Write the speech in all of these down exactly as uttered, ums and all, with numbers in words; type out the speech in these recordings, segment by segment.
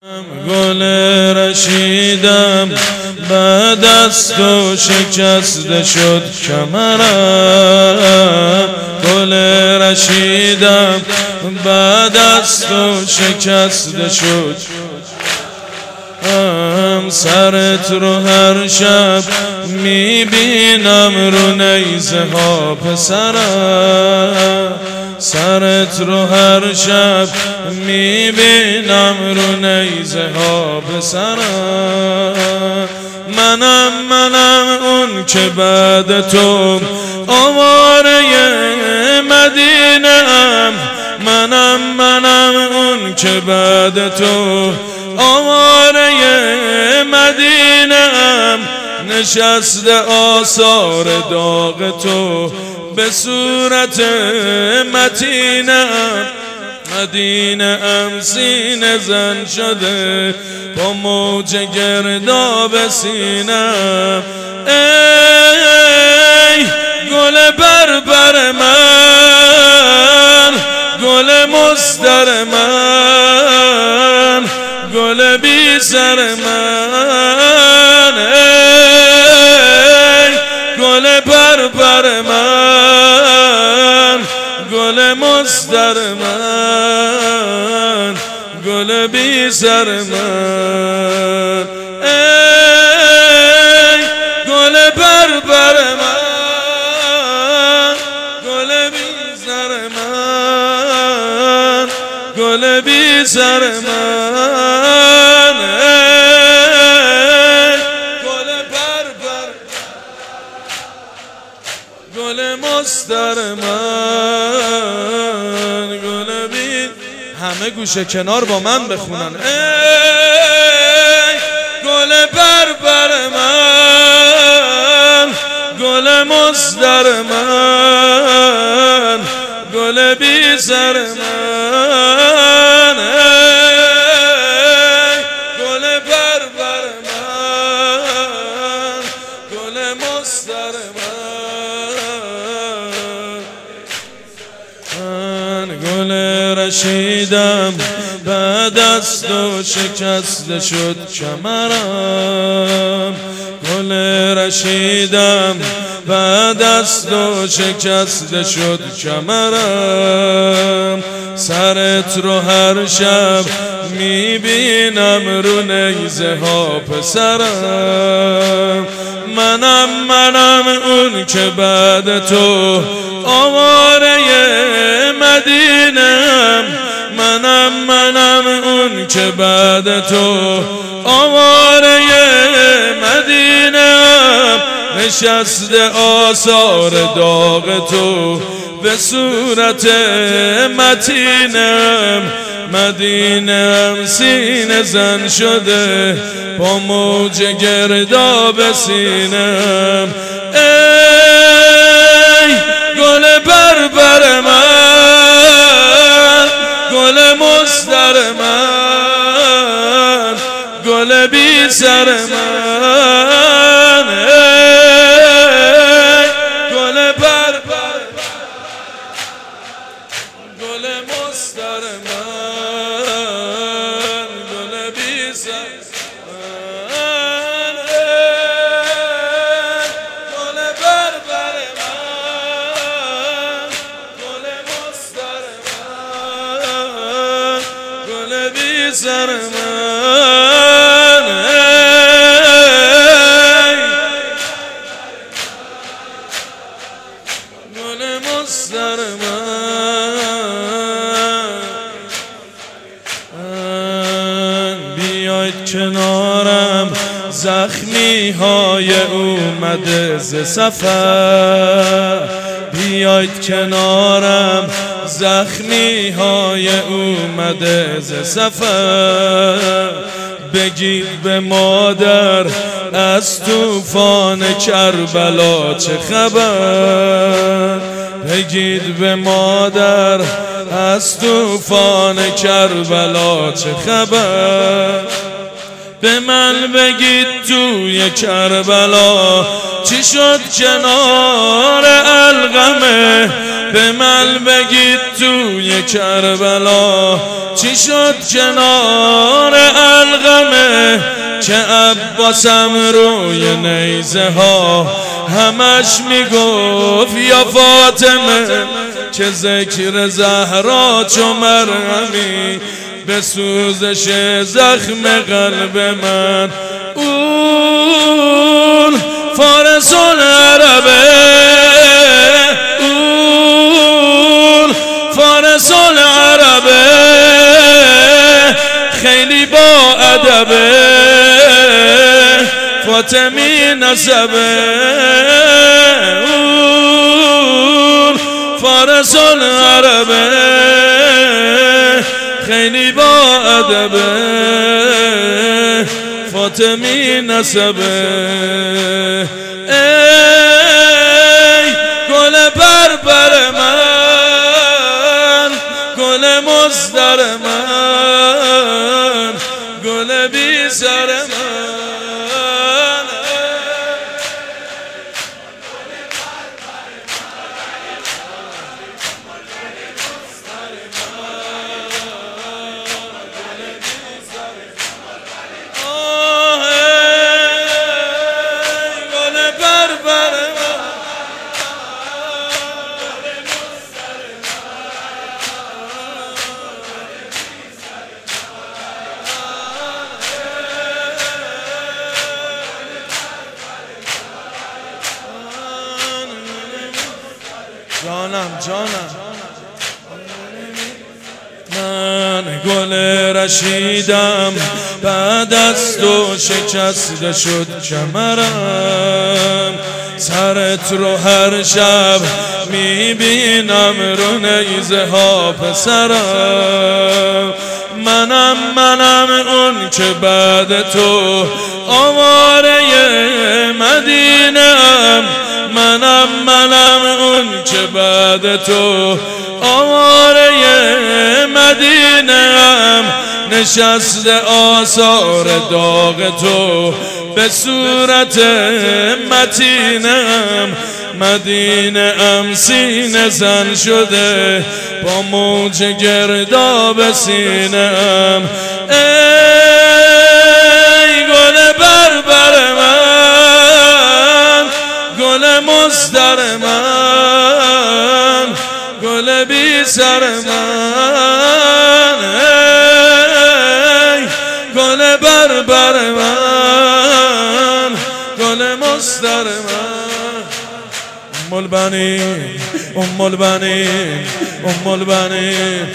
گل رشیدم بعد از تو شکسته شد کمرم. گل رشیدم بعد از تو شکسته شد هم. سرت رو هر شب میبینم رو نیزه ها پسرم. سرت رو هر شب میبینم رو نیزه ها پسرم. منم منم اون که بعد تو آواره مدینه ام. منم منم اون که بعد تو آواره مدینه ام. نشسته آثار داغ تو به صورت متینه ام. مدینه ام سینه زن شده با موج گرداب سینم. ای گل بربر من، گل مصدر من، گل بی سر من. ای گل بربر من، گل مصدر من، گل بی سر من. ای گل بربر من، گل بی سر من، گل بی سر من. ای گل بربر گل مصدر من، گل بی. همه گوشه کنار با من بخونن. ای گل بربر من، گل مصدر من، گل بی سر من. ای گل بربر من، گل مصدر من. گل رشیدم بعد از تو شکسته شد کمرم. گل رشیدم بعد از تو شکسته شد کمرم. سرت رو هر شب میبینم رو نیزه ها پسرم. منم منم اون که بعد تو آواره مدینم. منم منم اون که بعد تو آواره مدینم. نشسته آثار داغ تو به صورت متینم. مدینم سینه زن شده با موج گرداب سینم. ای گل بربر من، گل مصدر من، گل بی سر من. ای گل بربر گل مصدر من، گل بی سر من. گل بربر من، گل مصدر من، گل بی سر من. گل مصدر من. بیاید کنارم زخمی های اومده ز سفر. بیاید کنارم زخمی های اومده ز سفر. بگید به مادر از طوفان کربلا چه خبر. بگید به مادر از طوفان کربلا چه خبر. به من بگید توی کربلا چی شد کنار القمه. به من بگید توی کربلا چی شد کنار که عباسم روی نیزه ها همش میگفت یا فاطمه، که ذکر زهرا چو مرهمی به سوزش زخم قلب من. اون فارس العربه، اون فارس العربه، خیلی با ادبه، فاطمی نسبه. اون فارس العربه، خیلی با ادبه، فاطمی نسبه. ای گل بربر من، گل مصدر من، گل بی سر من. جانم جانم من گل رشیدم، بعد از تو شکسته شد کمرم. سرت رو هر شب میبینم رو نیزه ها پسرم. منم منم اون که بعد تو آواره مدینه‌ام. منم منم اون که بعد تو آواره مدینه‌ام. نشسته آثار داغ تو به صورت متینم. مدینه‌ام سینه زن شده با موج گرداب سینه‌ام. ای گل بربر من، گل مصدر من، گل بی سر من. ای گل بربر من، گل مصدر من. ام البنین ام البنین ام البنین.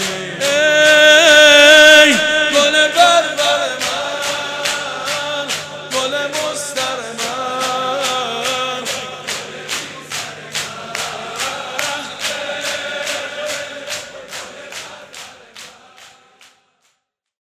ای گل بربر من، گل مصدر من.